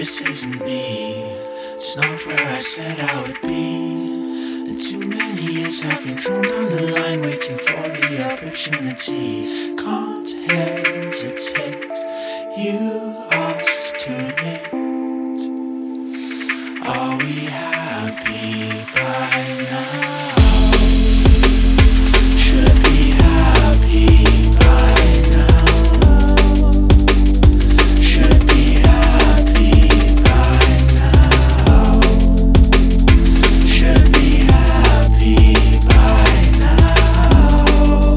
This isn't me, it's not where I said I would be. And too many years have been thrown down the line, waiting for the opportunity. Can't hesitate, you asked too late. Are we happy by now? Should be happy by now. Should be happy by now. Should be happy by now.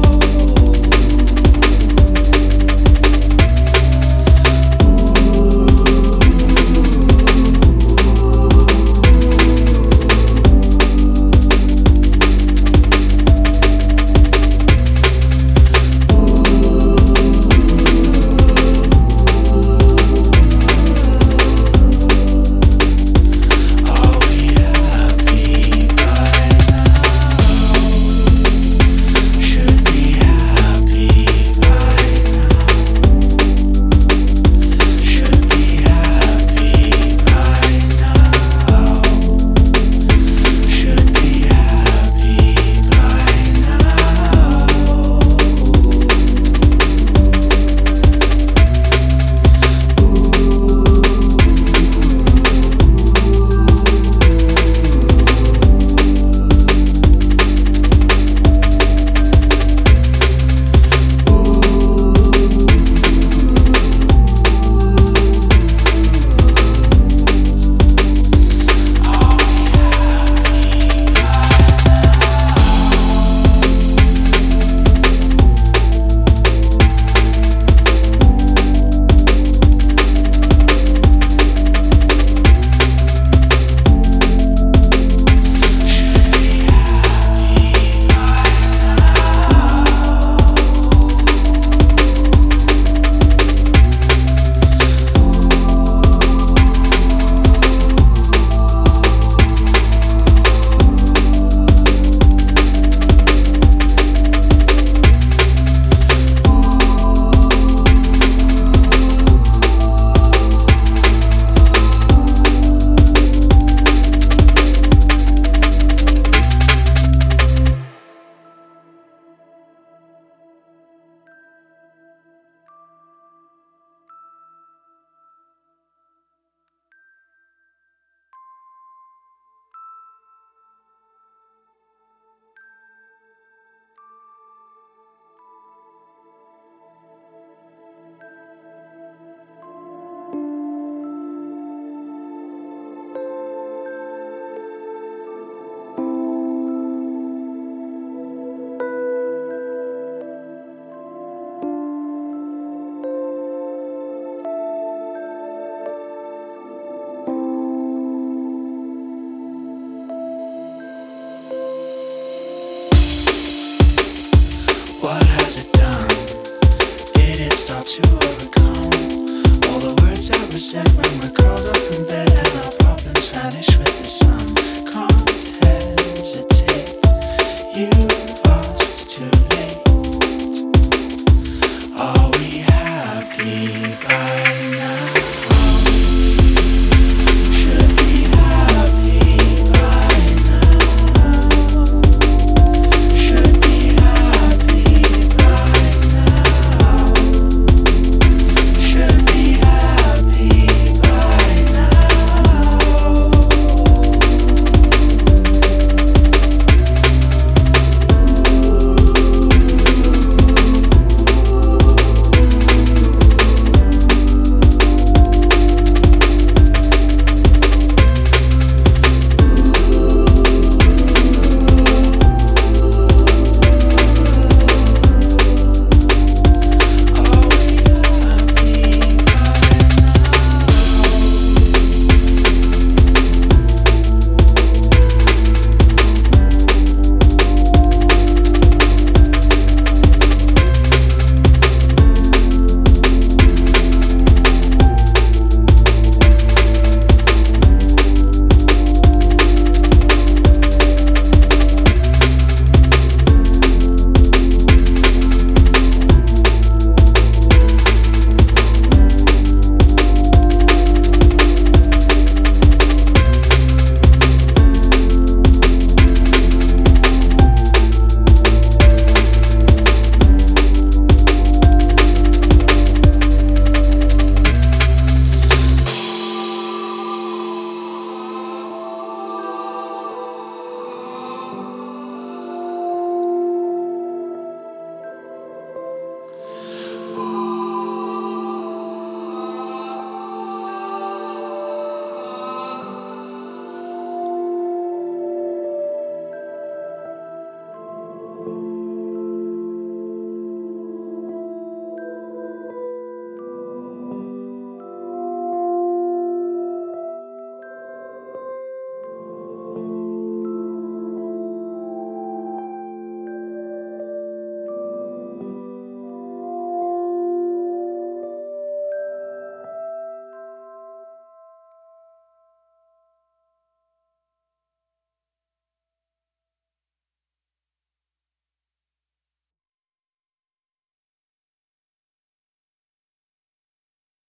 What has it done? It did start to overcome all the words that were said when we're curled up in bed and our problems vanish with the sun. Can't hesitate.